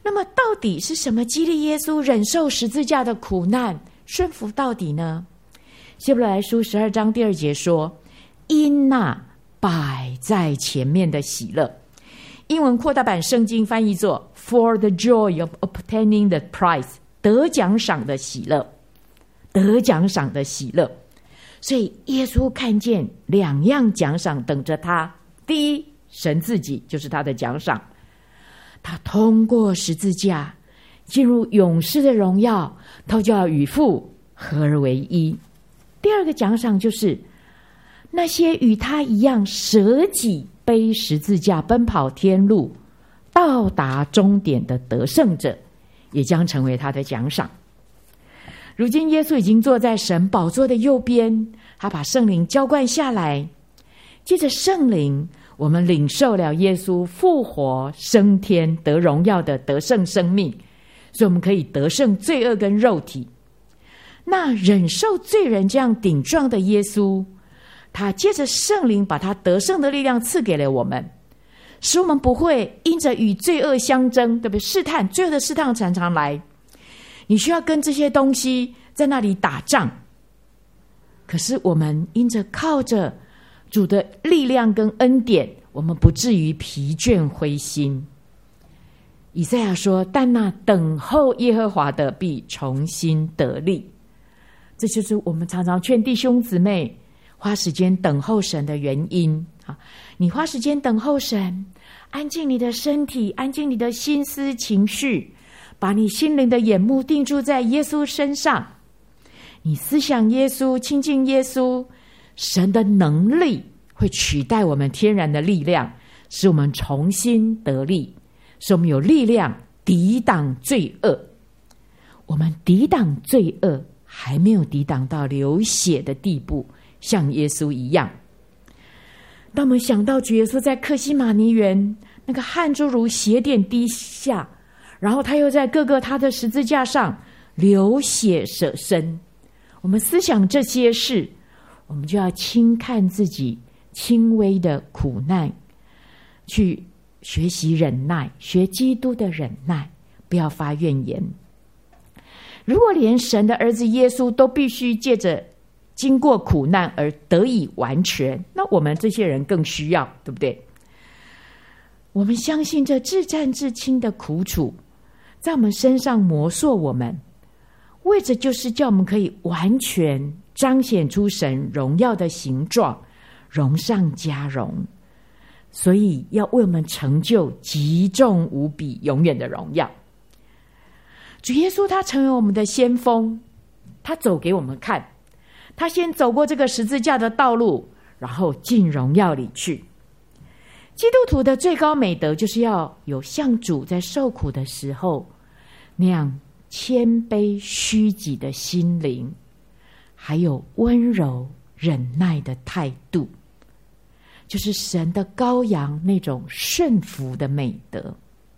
那么到底是什么激励耶稣忍受十字架的苦难，顺服到底呢？希伯来书十二章第二节说，因那摆在前面的喜乐，英文扩大版圣经翻译作 For the joy of obtaining the prize， 得奖赏的喜乐，得奖赏的喜乐。所以耶稣看见两样奖赏等着他，第一，神自己就是他的奖赏，他通过十字架进入永世的荣耀，他就要与父合而为一。第二个奖赏就是那些与他一样舍己背十字架奔跑天路到达终点的得胜者，也将成为他的奖赏。如今耶稣已经坐在神宝座的右边，他把圣灵浇灌下来，借着圣灵我们领受了耶稣复活升天得荣耀的得胜生命，所以我们可以得胜罪恶跟肉体。那忍受罪人这样顶撞的耶稣，他借着圣灵把他得胜的力量赐给了我们，使我们不会因着与罪恶相争，对不对？试探，罪恶的试探常常来，你需要跟这些东西在那里打仗。可是我们因着靠着主的力量跟恩典，我们不至于疲倦灰心。以赛亚说，但那等候耶和华的必重新得力。这就是我们常常劝弟兄姊妹花时间等候神的原因。你花时间等候神，安静你的身体，安静你的心思情绪，把你心灵的眼目定住在耶稣身上，你思想耶稣，亲近耶稣，神的能力会取代我们天然的力量，使我们重新得力，使我们有力量抵挡罪恶。我们抵挡罪恶还没有抵挡到流血的地步，像耶稣一样。当我们想到主耶稣在客西马尼园那个汗珠如血点滴下，然后他又在各个他的十字架上流血舍身，我们思想这些事，我们就要轻看自己轻微的苦难，去学习忍耐，学基督的忍耐，不要发怨言。如果连神的儿子耶稣都必须借着经过苦难而得以完全，那我们这些人更需要，对不对？我们相信这至战至轻的苦楚在我们身上磨塑我们，为着就是叫我们可以完全彰显出神荣耀的形状，荣上加荣，所以要为我们成就极重无比永远的荣耀。主耶稣他成为我们的先锋，他走给我们看，他先走过这个十字架的道路，然后进荣耀里去。基督徒的最高美德就是要有像主在受苦的时候那样谦卑虚己的心灵，还有温柔忍耐的态度，就是神的羔羊那种顺服的美德。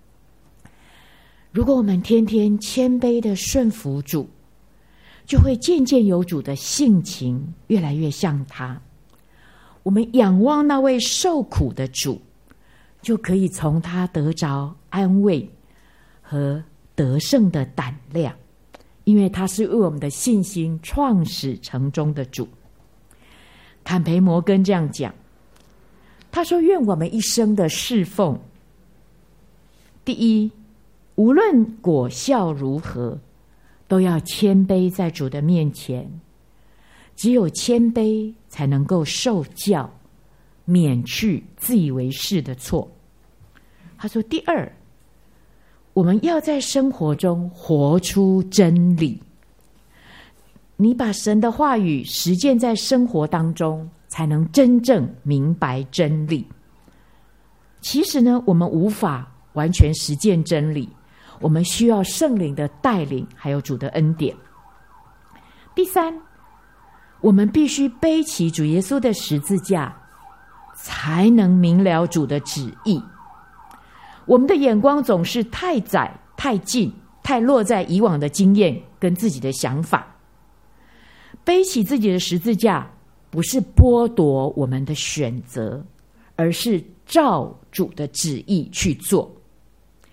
如果我们天天谦卑的顺服主，就会渐渐有主的性情，越来越像他。我们仰望那位受苦的主，就可以从他得着安慰和得胜的胆量，因为他是为我们的信心创始成终的主。坎培摩根这样讲，他说，愿我们一生的侍奉，第一，无论果效如何，都要谦卑在主的面前，只有谦卑才能够受教，免去自以为是的错。他说，第二，我们要在生活中活出真理。你把神的话语实践在生活当中，才能真正明白真理。其实呢，我们无法完全实践真理，我们需要圣灵的带领，还有主的恩典。第三，我们必须背起主耶稣的十字架，才能明了主的旨意。我们的眼光总是太窄、太近、太落在以往的经验跟自己的想法。背起自己的十字架，不是剥夺我们的选择，而是照主的旨意去做。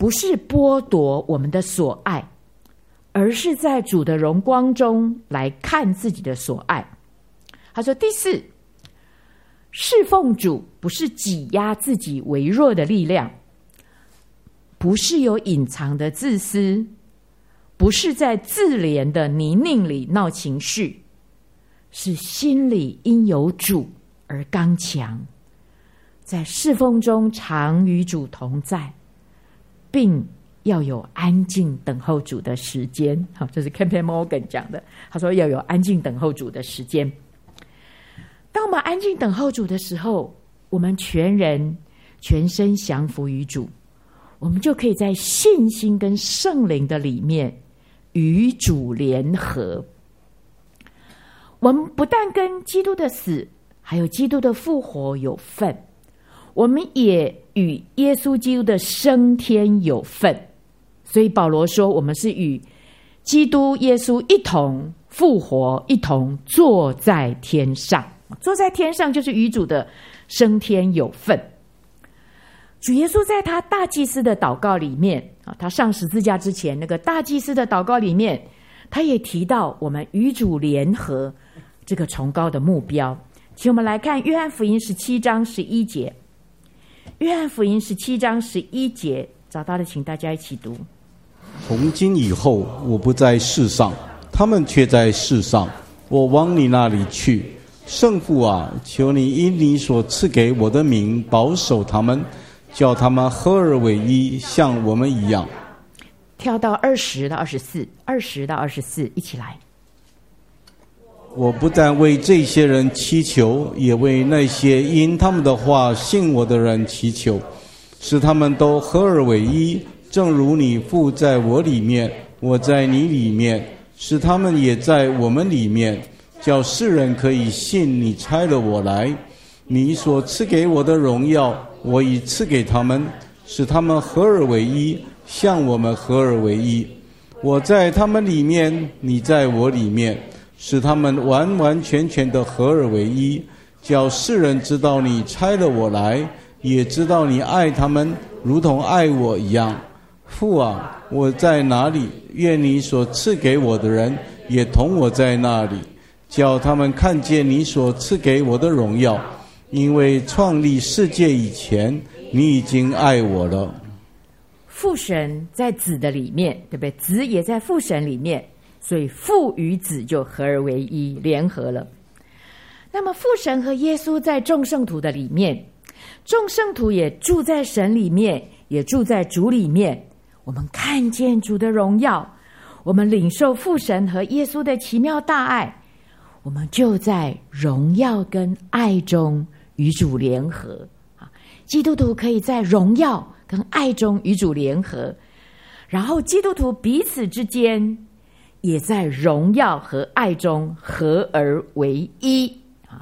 不是剥夺我们的所爱，而是在主的荣光中来看自己的所爱。他说，第四，侍奉主不是挤压自己微弱的力量，不是有隐藏的自私，不是在自怜的泥泞里闹情绪，是心里因有主而刚强，在侍奉中常与主同在，并要有安静等候主的时间。好，这是 Campbell Morgan 讲的，他说要有安静等候主的时间。当我们安静等候主的时候，我们全人全身降服于主，我们就可以在信心跟圣灵的里面与主联合。我们不但跟基督的死还有基督的复活有份，我们也与耶稣基督的升天有份。所以保罗说，我们是与基督耶稣一同复活，一同坐在天上。坐在天上就是与主的升天有份。主耶稣在他大祭司的祷告里面，他上十字架之前那个大祭司的祷告里面，他也提到我们与主联合这个崇高的目标。请我们来看约翰福音十七章十一节。约翰福音十七章十一节，找到的请大家一起读。 从今以后，我不在世上，他们却在世上，我往你那里去。圣父啊，求你因你所赐给我的名保守他们，叫他们合而为一，像我们一样。 跳到二十到二十四，二十到二十四，一起来。 我不但为这些人祈求，也为那些因他们的话信我的人祈求，使他们都合而为一，正如你父在我里面，我在你里面，使他们也在我们里面，叫世人可以信你差了我来。你所赐给我的荣耀，我已赐给他们，使他们合而为一，像我们合而为一。我在他们里面，你在我里面，使他们完完全全的合而为一，叫世人知道你差了我来，也知道你爱他们如同爱我一样。父啊，我在哪里，愿你所赐给我的人也同我在那里，叫他们看见你所赐给我的荣耀，因为创立世界以前，你已经爱我了。 父神在子的里面，对不对？子也在父神里面，所以父与子就合而为一，联合了。那么父神和耶稣在众圣徒的里面，众圣徒也住在神里面，也住在主里面。我们看见主的荣耀，我们领受父神和耶稣的奇妙大爱，我们就在荣耀跟爱中与主联合。基督徒可以在荣耀跟爱中与主联合，然后基督徒彼此之间也在荣耀和爱中合而为一。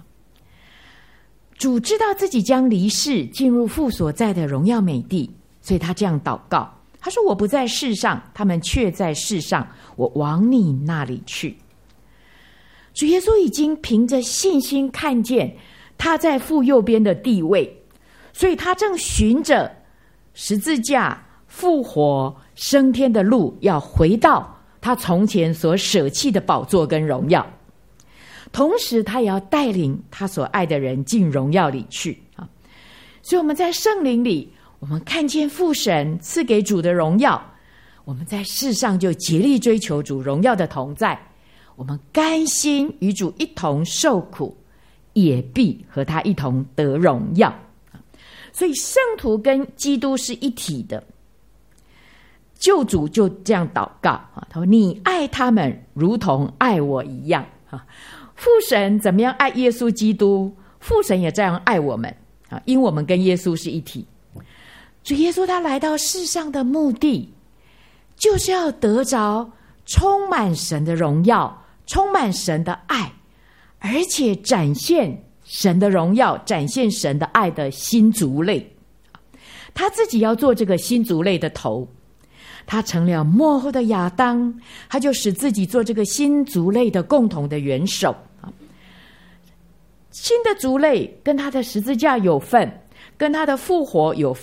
主知道自己将离世进入父所在的荣耀美地，所以他这样祷告，他说，我不在世上，他们却在世上，我往你那里去。主耶稣已经凭着信心看见他在父右边的地位，所以他正循着十字架复活升天的路，要回到他从前所舍弃的宝座跟荣耀。同时他也要带领他所爱的人进荣耀里去。所以我们在圣灵里，我们看见父神赐给主的荣耀，我们在世上就竭力追求主荣耀的同在，我们甘心与主一同受苦，也必和他一同得荣耀。所以圣徒跟基督是一体的。救主就这样祷告，他说，你爱他们如同爱我一样。父神怎么样爱耶稣基督，父神也这样爱我们，因为我们跟耶稣是一体。主耶稣他来到世上的目的，就是要得着充满神的荣耀，充满神的爱，而且展现神的荣耀，展现神的爱的新族类。他自己要做这个新族类的头，他成了末后的亚当，他就使自己做这个新族类的共同的元首。新的族类跟他的十字架有份，跟他的复活有份，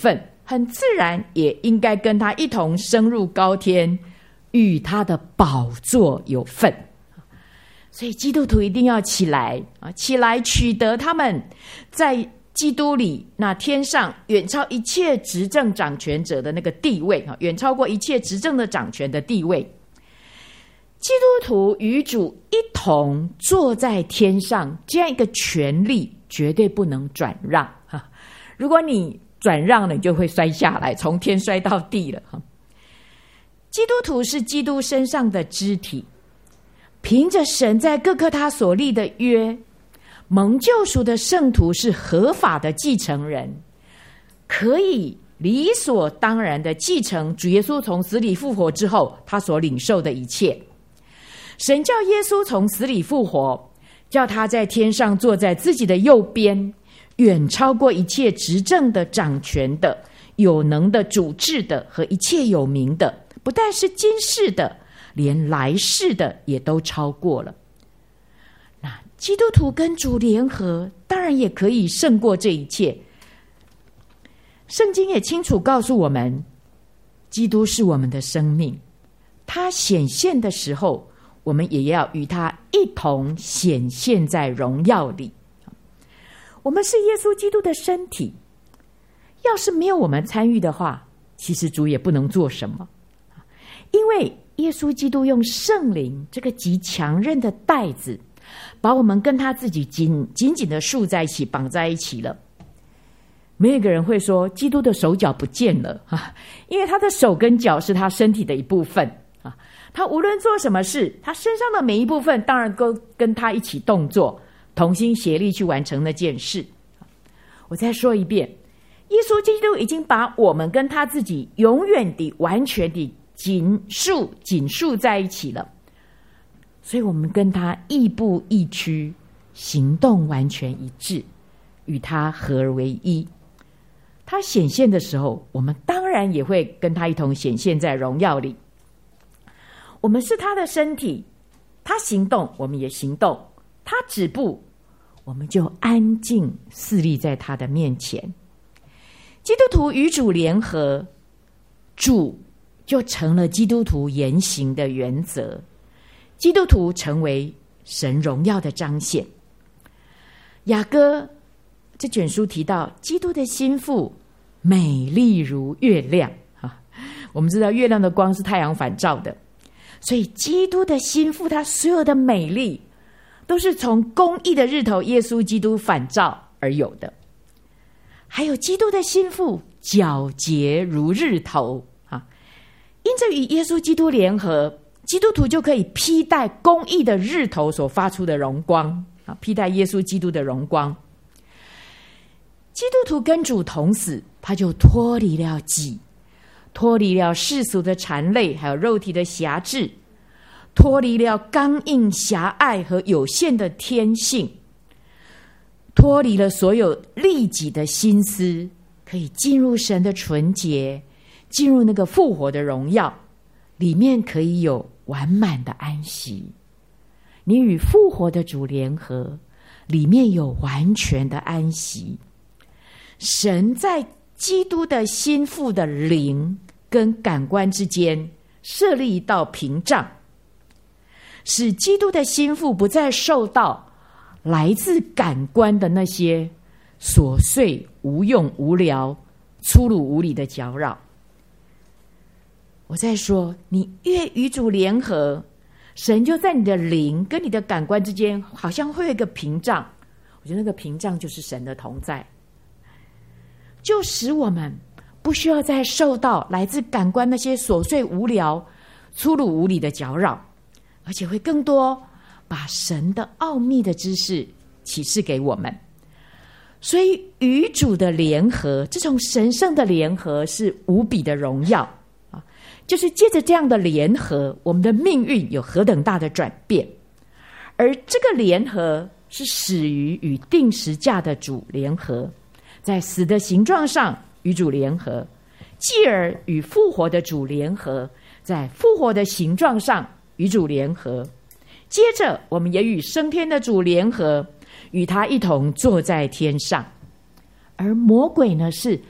很自然也应该跟他一同升入高天，与他的宝座有份。所以基督徒一定要起来啊，起来取得他们在基督里那天上远超一切执政掌权者的那个地位啊，远超过一切执政的掌权的地位。基督徒与主一同坐在天上，这样一个权利绝对不能转让啊！如果你转让了，你就会摔下来，从天摔到地了哈。基督徒是基督身上的肢体，凭着神在各科他所立的约，蒙救赎的圣徒是合法的继承人，可以理所当然的继承主耶稣从死里复活之后他所领受的一切。神叫耶稣从死里复活，叫他在天上坐在自己的右边，远超过一切执政的、掌权的、有能的、主治的和一切有名的，不但是今世的，连来世的也都超过了。那基督徒跟主联合，当然也可以胜过这一切。圣经也清楚告诉我们，基督是我们的生命，他显现的时候，我们也要与他一同显现在荣耀里。我们是耶稣基督的身体，要是没有我们参与的话，其实主也不能做什么。因为耶稣基督用圣灵这个极强韧的带子，把我们跟他自己紧紧紧的束在一起，绑在一起了。没有一个人会说基督的手脚不见了啊，因为他的手跟脚是他身体的一部分啊。他无论做什么事，他身上的每一部分当然都跟他一起动作，同心协力去完成那件事。我再说一遍，耶稣基督已经把我们跟他自己永远的、完全的紧束紧束在一起了，所以我们跟他亦步亦趋，行动完全一致，与他合而为一。他显现的时候，我们当然也会跟他一同显现在荣耀里。我们是他的身体，他行动，我们也行动；他止步，我们就安静侍立在他的面前。基督徒与主联合，主就成了基督徒言行的原则，基督徒成为神荣耀的彰显。雅歌这卷书提到，基督的心腹美丽如月亮啊，我们知道月亮的光是太阳反照的，所以基督的心腹他所有的美丽都是从公义的日头耶稣基督反照而有的。还有基督的心腹皎洁如日头啊，因着与耶稣基督联合，基督徒就可以披戴公义的日头所发出的荣光啊，披戴耶稣基督的荣光。基督徒跟主同死，他就脱离了己，脱离了世俗的缠累，还有肉体的辖制，脱离了刚硬狭隘和有限的天性，脱离了所有利己的心思，可以进入神的纯洁，进入那个复活的荣耀，里面可以有完满的安息。你与复活的主联合，里面有完全的安息。神在基督的心腹的灵跟感官之间设立一道屏障，使基督的心腹不再受到来自感官的那些琐碎、无用、无聊、粗鲁无礼的搅扰。我在说，你越与主联合，神就在你的灵跟你的感官之间好像会有一个屏障，我觉得那个屏障就是神的同在，就使我们不需要再受到来自感官那些琐碎无聊、粗鲁无礼的搅扰，而且会更多把神的奥秘的知识启示给我们。所以与主的联合，这种神圣的联合是无比的荣耀啊！就是借着这样的联合，我们的命运有何等大的转变。而这个联合是始于与定时价的主联合，在死的形状上与主联合，继而与复活的主联合，在复活的形状上与主联合，接着我们也与升天的主联合，与他一同坐在天上。而魔鬼呢，是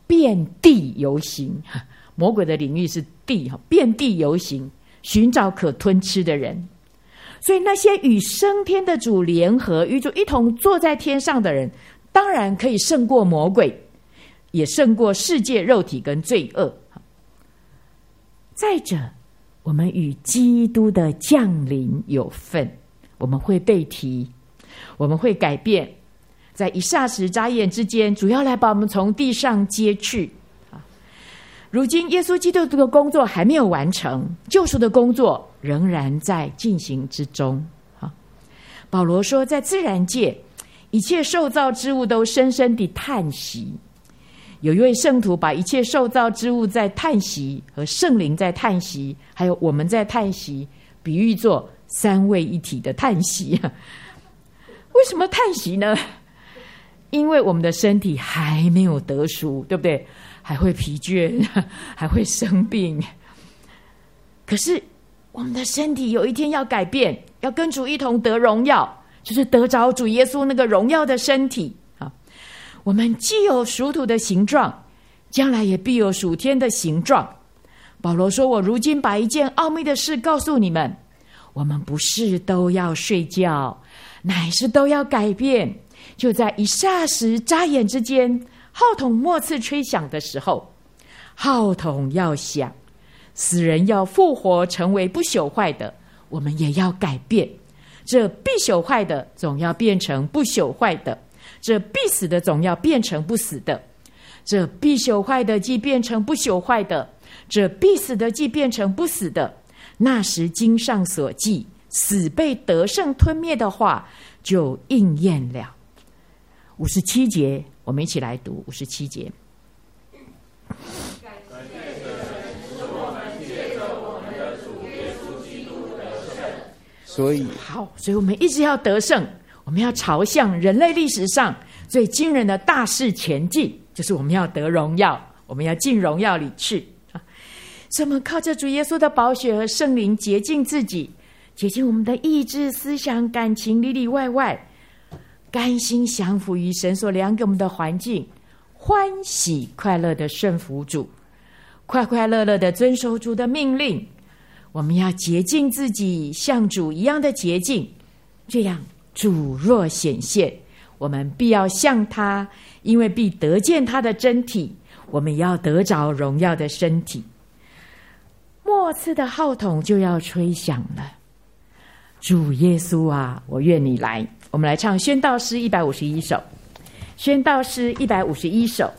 遍地游行，魔鬼的领域是地，遍地游行，寻找可吞吃的人。所以那些与升天的主联合，与主一同坐在天上的人，当然可以胜过魔鬼，也胜过世界、肉体跟罪恶。再者，我们与基督的降临有份，我们会被提，我们会改变，在一霎时眨眼之间，主要来把我们从地上接去。如今耶稣基督的工作还没有完成，救赎的工作仍然在进行之中。保罗说，在自然界，一切受造之物都深深地叹息。有一位圣徒把一切受造之物在叹息，和圣灵在叹息，还有我们在叹息，比喻作三位一体的叹息。为什么叹息呢？因为我们的身体还没有得赎，对不对？还会疲倦，还会生病。可是我们的身体有一天要改变，要跟主一同得荣耀，就是得着主耶稣那个荣耀的身体。我们既有属土的形状，将来也必有属天的形状。保罗说，我如今把一件奥秘的事告诉你们，我们不是都要睡觉，乃是都要改变，就在一霎时眨眼之间，号筒末次吹响的时候，号筒要响，死人要复活成为不朽坏的，我们也要改变，这必朽坏的总要变成不朽坏的，这必死的总要变成不死的，这必朽坏的既变成不朽坏的，这必死的既变成不死的，那时经上所记死被得胜吞灭的话就应验了。五十七节，我们一起来读五十七节。 所以好，所以我们一直要得胜，我们要朝向人类历史上最惊人的大事前进，就是我们要得荣耀，我们要进荣耀里去。所以我们靠着主耶稣的宝血和圣灵洁净自己，洁净我们的意志、思想、感情里里外外，甘心降服于神所量给我们的环境，欢喜快乐的顺服主，快快乐乐的遵守主的命令。我们要洁净自己，像主一样的洁净，这样主若显现，我们必要像他，因为必得见他的真体，我们要得着荣耀的身体。末次的号筒就要吹响了，主耶稣啊，我愿你来。我们来唱宣道诗一百五十一首，宣道诗一百五十一首。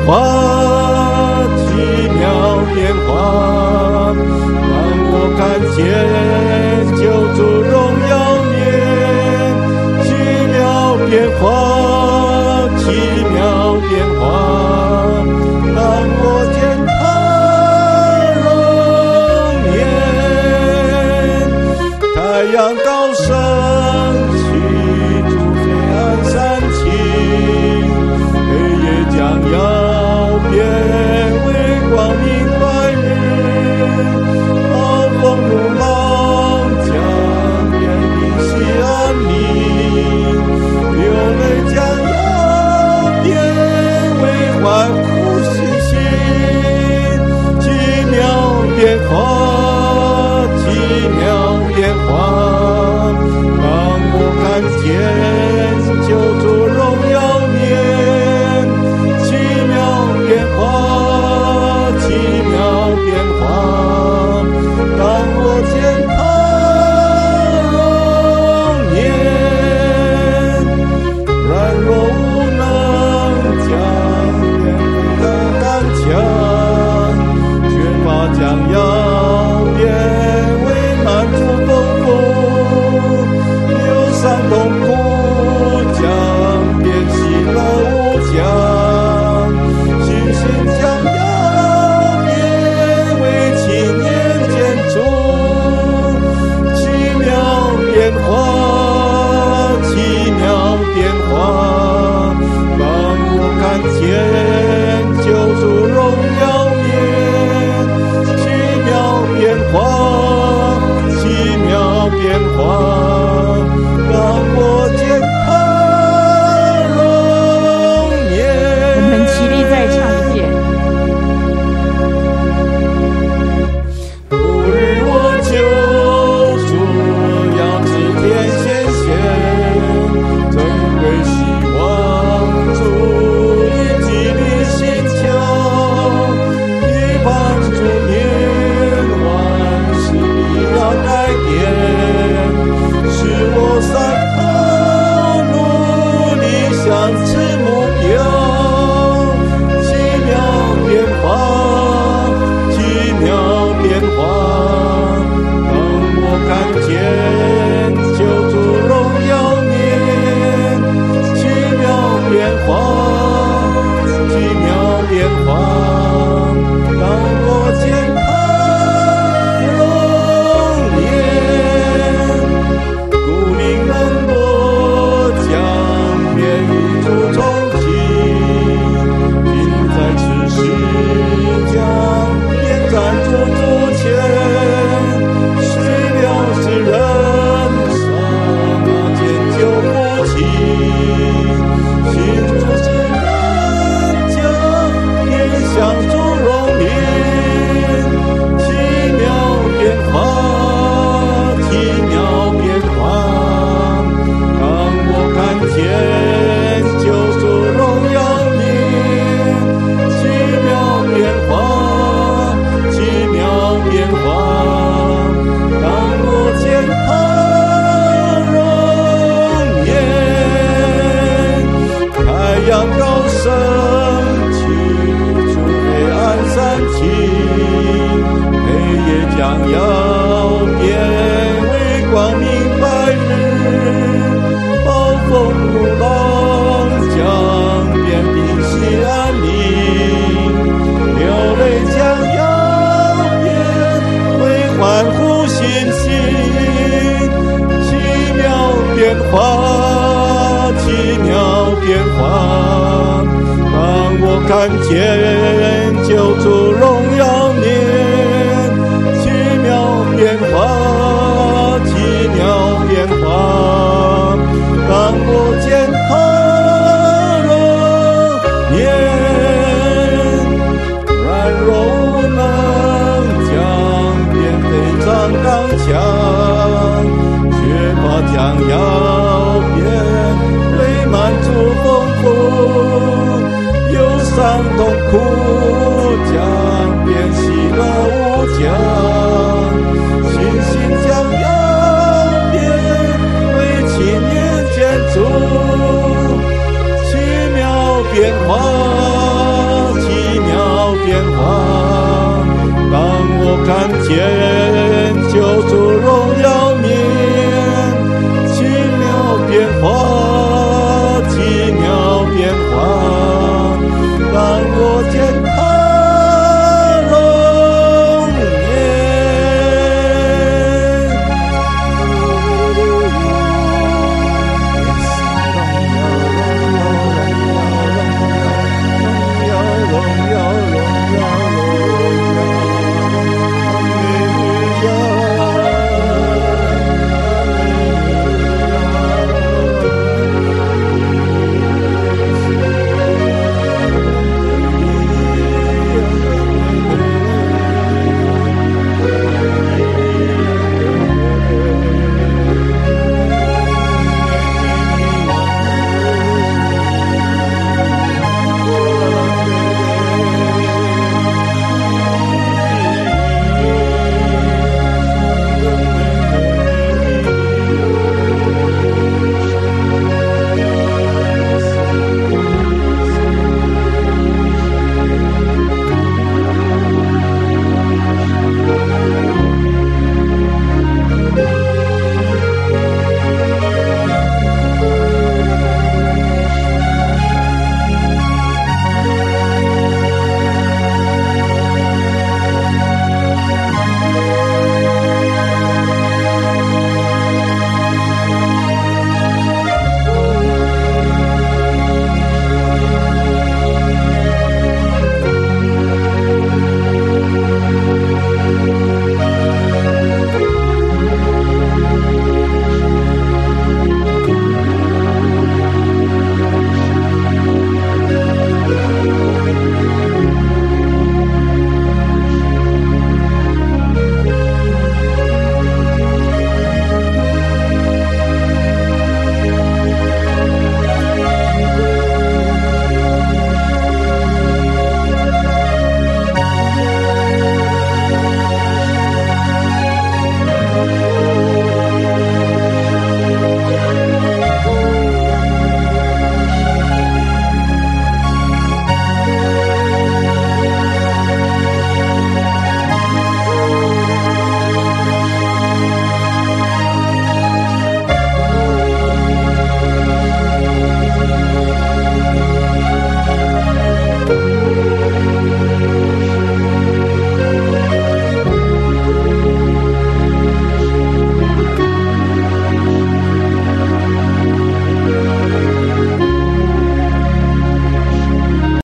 化，奇妙变化，让我看见救主荣耀面，奇妙变化，奇妙变化，让我见他容颜，太阳高升起，主黑暗散尽，黑夜将要变为光明白日，暴风怒浪将变平息安宁，流泪将要变为欢呼喜心，奇妙变化，奇妙变化，让我看见救主荣耀面，奇妙变化，奇妙变化，让我见他容颜，软弱无能将变得刚强，缺乏将要变为满足丰富，忧伤痛苦将变喜乐无疆，信心将要变为青年建筑，奇妙变化，奇妙变化，让我看见救主荣耀面，奇妙变化，奇妙变化，让我见他容颜。 我们齐力再唱一遍。 不日我救主要指天显现，珍贵希望主以激励心窍，一帮助年万事必要改变，使我三跑努力向此目标，奇妙变化，奇妙变化，让我看见救主荣耀面，奇妙变化，奇妙变化，让我见他容颜，孤零冷落将变与主重启，并在此时将便站主足前，是了是人生那间救不起，信主之人将面向主容颜，奇妙变化，奇妙变化，让我看见救主荣耀面，奇妙变化，奇妙变化，让我见他容颜，太阳高升起，主黑暗散尽，黑夜将要变为光明白日，暴风怒浪将变平息安宁，流泪将要变为欢呼欣喜，奇妙变化，奇妙变化，让我看见